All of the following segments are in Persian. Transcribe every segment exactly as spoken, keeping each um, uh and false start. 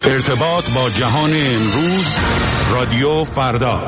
ارتباط با جهان امروز، رادیو فردا.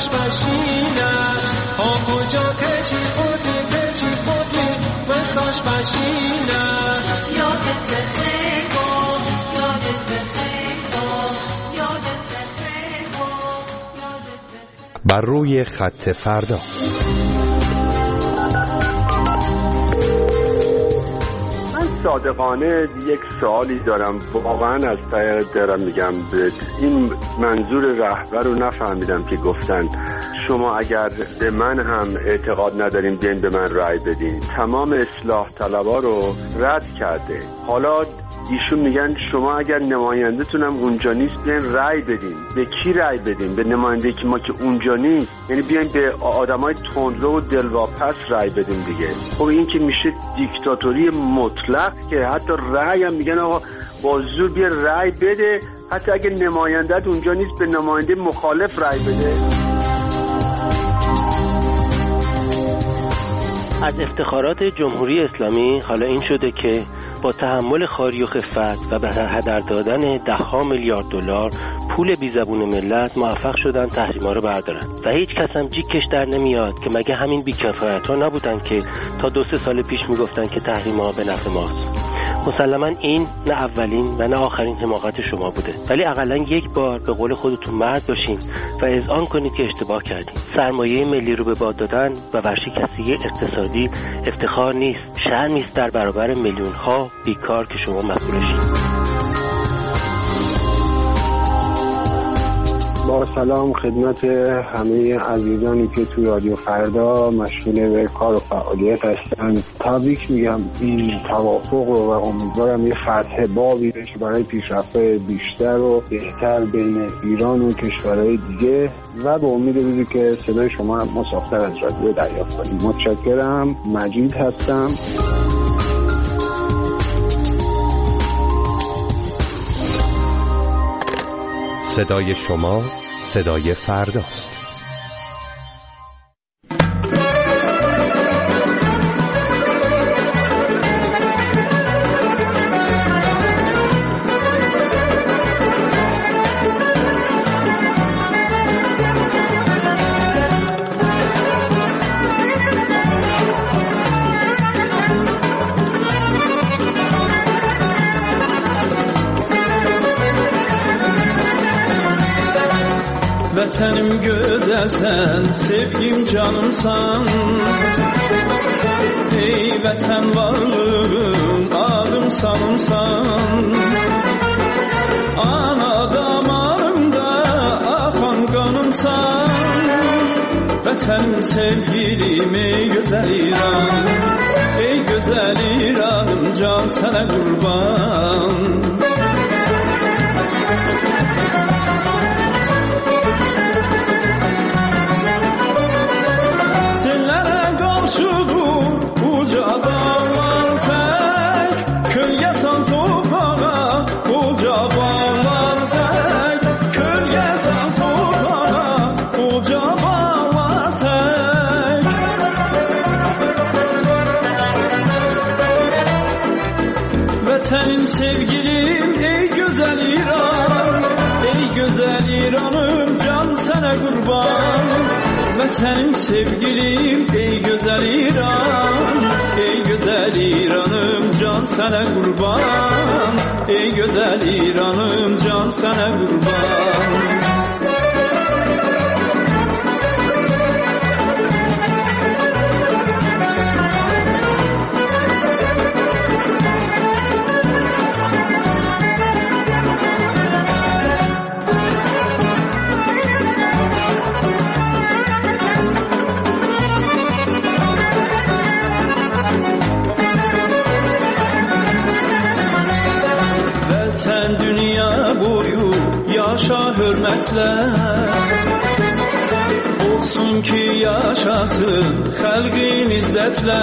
آشپزینه ها کجا کچی خودی کچی خودی مثل آشپزینه یادت بخیر با یادت بخیر با یادت بخیر با یادت بخیر. بر روی خط فردا. صادقانه یک سوالی دارم، واقعا از ته دلم میگم این منظور رهبر رو نفهمیدم که گفتن شما اگر به من هم اعتقاد ندارین بیاین به من رأی بدین. تمام اصلاح طلبا رو رد کرده. حالا ایشون میگن شما اگر نماینده‌تونم اونجا نیست بیاین رأی بدین. به کی رأی بدین؟ به نماینده که ما که اونجا نیست، یعنی بیاین به آدمای تندرو و دلواپس رأی بدین دیگه. خب این که میشه دیکتاتوری مطلق که حتی رأی هم میگن آقا با زور بیا رأی بده، حتی اگه نماینده‌ت اونجا نیست به نماینده مخالف رأی بده. از افتخارات جمهوری اسلامی حالا این شده که با تحمل خاری و خفت و به هدر دادن ده ها میلیارد دلار پول بی زبون ملت موفق شدن تحریما رو بردارن و هیچ کس هم جیکش در نمیاد که مگه همین بی‌کفایت‌ها نبودن که تا دو سه سال پیش میگفتن که تحریما به نفع ماست. مسلماً این نه اولین و نه آخرین حماقت شما بوده، ولی حداقل یک بار به قول خودتون مرد باشین و اذعان کنید که اشتباه کردین. سرمایه ملی رو به باد دادن و ورشکستگی اقتصادی افتخار نیست، شرمی است در برابر میلیون‌ها بیکار که شما مسئولشید. با سلام خدمت همه عزیزانی که تو رادیو فردا مشغول به کار و فعالیت هستن. تبریک میگم این توافق رو و امیدوارم یه فتح بابی بشه برای پیشرفت بیشتر و بهتر بین ایران و کشورهای دیگه و به امید روزی که صدای شما مسافر از رادیو دریافت کنیم. متشکرم. مجید هستم. صدای شما صدای فرداست. Vətənim gözəlsən, sevgim canımsan. Ey vətən varlığım, adım sanımsan. Ana damarımda axan qanımsan. Vətənim sevgilim, ey gözəl İran. Ey gözəl İranım, can sənə qurban. Vətənim sevgilim, ey gözəl İran. Ey gözəl İranım, can sənə qurban. Vətənim sevgilim, ey gözəl İran. Ey gözəl İranım, can sənə qurban. Ey gözəl İranım, can sənə qurban. Yaşa hörmətlə, olsun ki yaşasın xalqin izzətlə.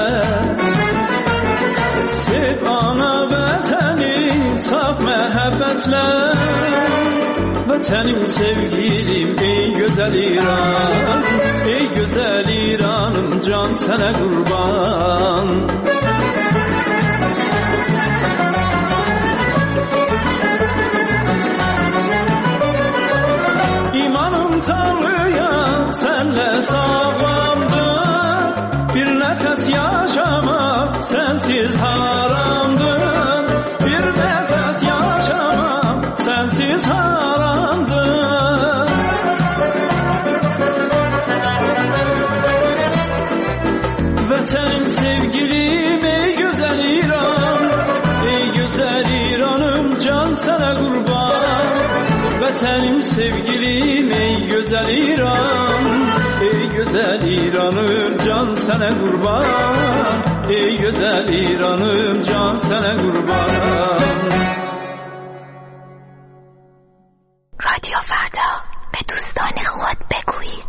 Sev ana vətəni saf məhəbbətlə. Vətənim sevgilim, ey gözəl İran. Ey gözəl İranım, can sənə qurban. İmanım Tanrıya senle sağlamdır. Bir nefes yaşamak sensiz haramdır. Bir nefes yaşamak sensiz haramdır. Vatanım sevgilim ey güzel İran, ey güzel İranım can sana kurban. Vatanım sevgilim ey güzel İran, ey güzel İranım can sana kurban. Ey güzel İranım can sana kurban. رادیو فردا به دوستان خود بگویید.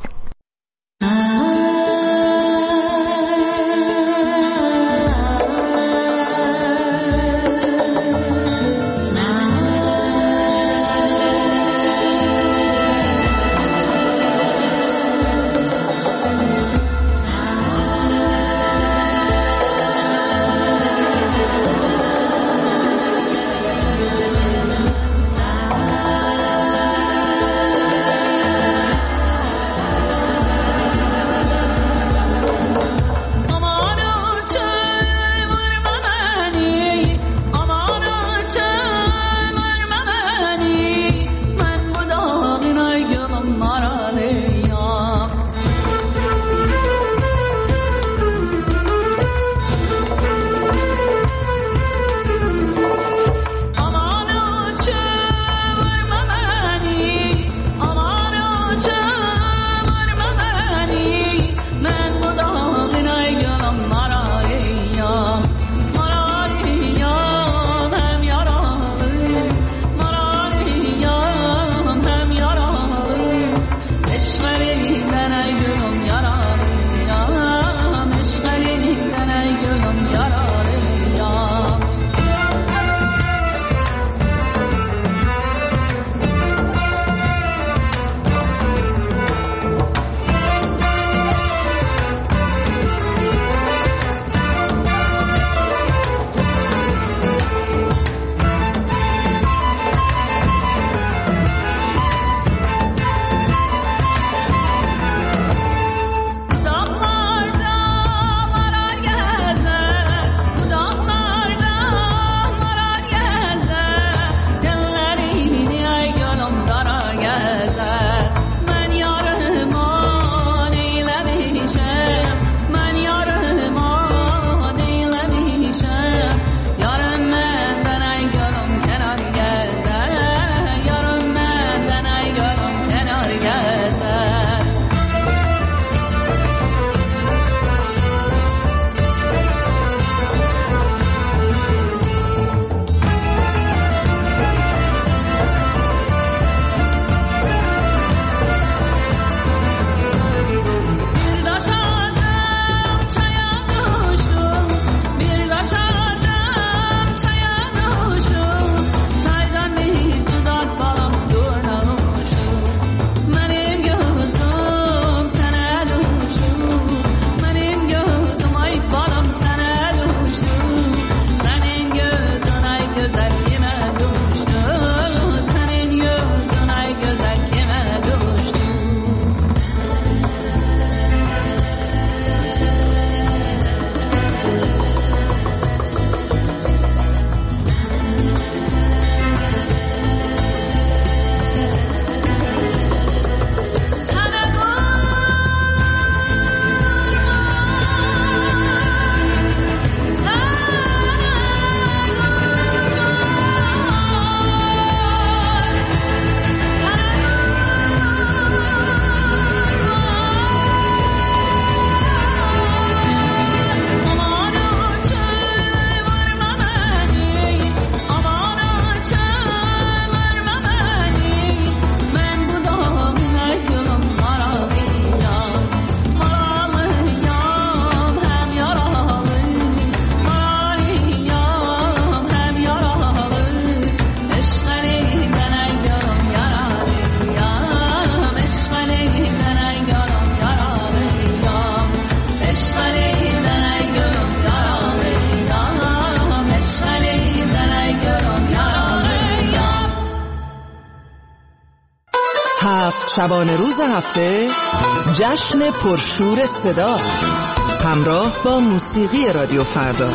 شبانه روز هفته جشن پرشور صدا همراه با موسیقی رادیو فردا.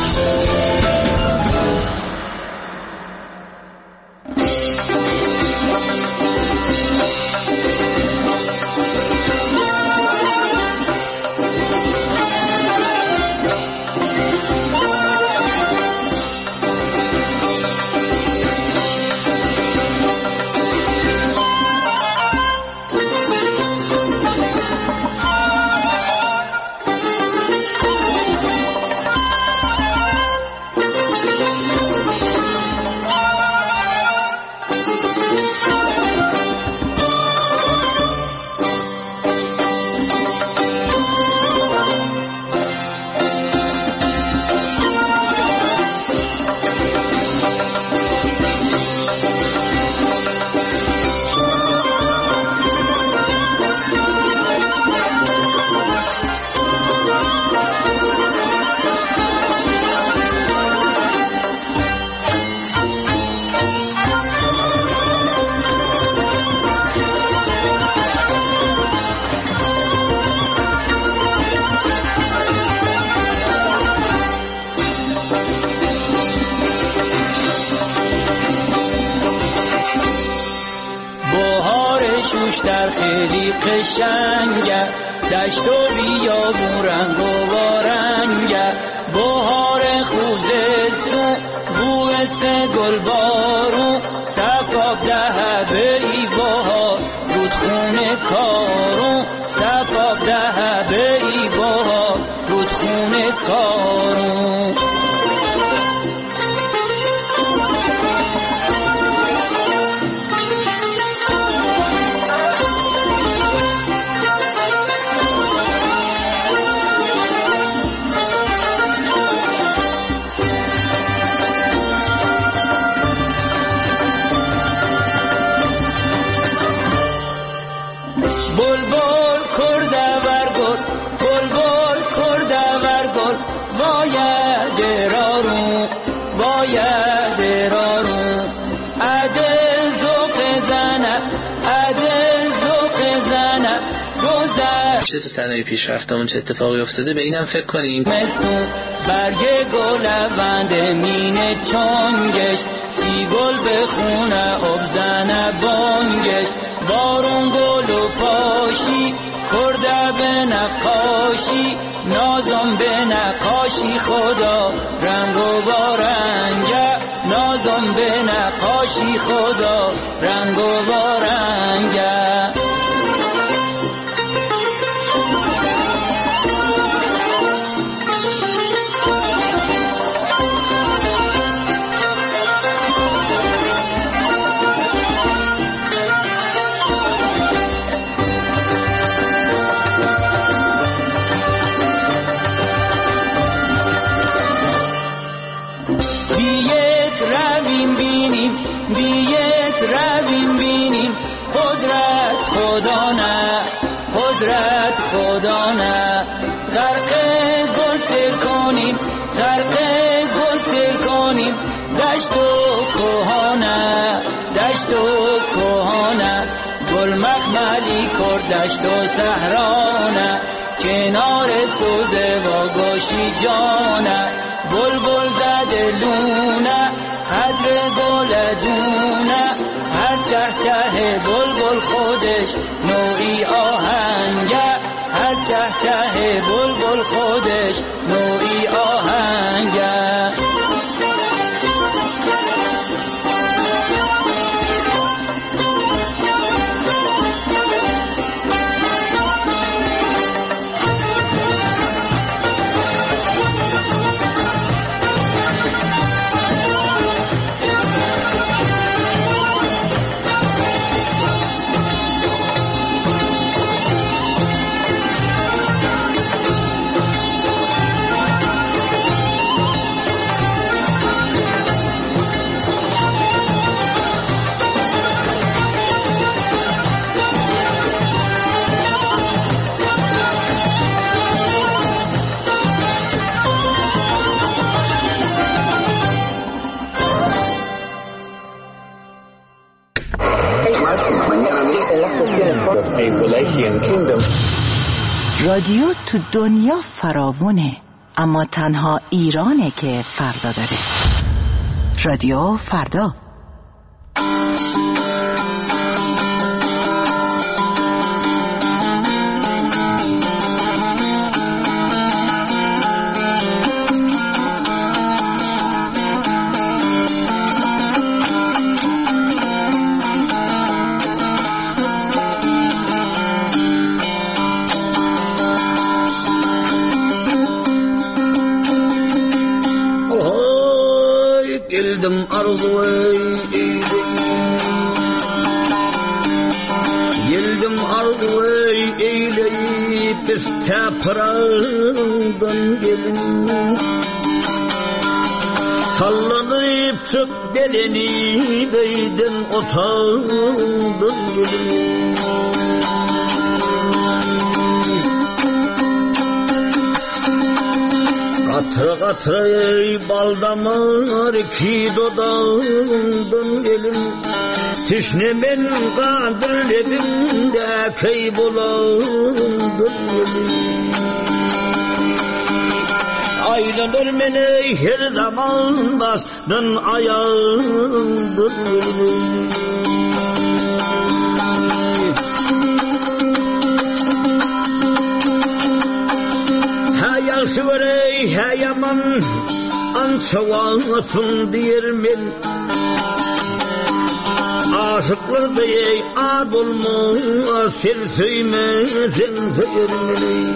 در خیلی قشنگه، دشت و بیابون رنگ و بارنگه، بهار خوزستون بوس گل بارون، صفاف ده به ای بهار رودخونه کارون، صفاف ده به ای بهار رودخونه کارون. تو صنایع پیشرفتمون چه اتفاقی افتاده به اینم فکر کنیم. مستون برگ گل لوند مینه چونگش، سی گل بخونه آب زنه بانگش، بارون گل و پاشی کرده به نقاشی، نازم به نقاشی خدا رنگ و بارنگه، نازم به نقاشی خدا رنگ و بارنگه. خدا نه غرق گل کنیم، غرق گل کنیم، دشت و کوهانه، دشت و کوهانه، گل مخملی کرد دشت و صحرانه، کنار سوزه و گوشی جانه، بلبل زده لونه قدر گل دونه، هر چه چه بلبل خودش نوعی آهنگه، هر چه چه بلبل خودش نوعی آهنگه. رادیو تو دنیا فراوونه، اما تنها ایرانه که فردا داره. رادیو فردا. Geldim arzuya Geldim arzuya eyleyip isteprandan gelin Sallanıp çık deleni değdin otağından gelin Katır katır ey baldamar ki dodağından gelin Tişnemin kadirlerinde kaybolandan gelin Aylanır beni her zaman bastın ayağından gelin Hayası var ey hayaman ançavasın diyermin Aşıklar da ey ad olmaz sen söymezsen söylermin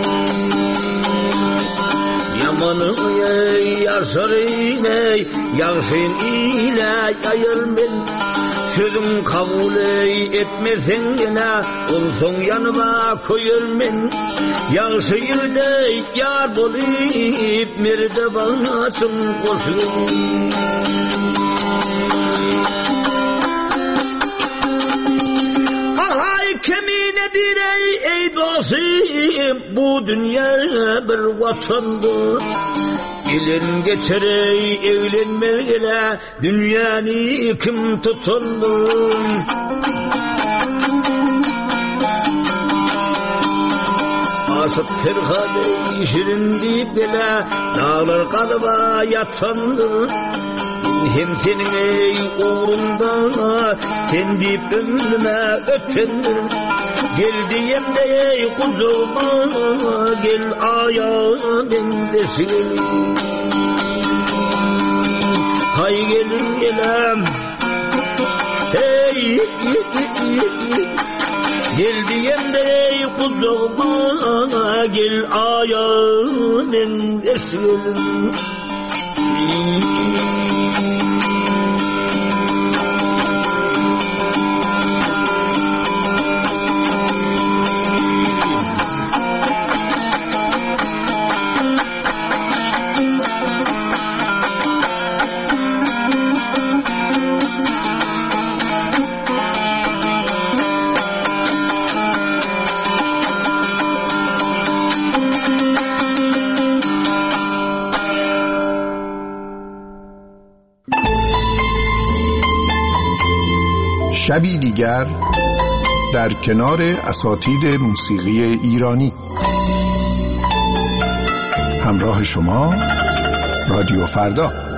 Yamanı ey yaşarın ey yaşın ile yayırmin Sözüm kabul etmesen yine olsun yanıma koyulmen Yansıyır da yar bolayıp merde bağışım koşun Ahay keminedir ey, ey dostum Bu dünya bir vatandır Gelin geçer ey evlenmeyle dünyanı kim tutundu Asıp terhade şirin deyip bile dağlar kalıba yatandır Hem senin ey uğrunda sen deyip ömrüme ötendir Gel diyem de ey kuzuma gel ayağım bendesin Hay gelin gelem hey Gel diyem de ey kuzuma gel ayağım bendesin شبی دیگر در کنار اساتید موسیقی ایرانی همراه شما رادیو فردا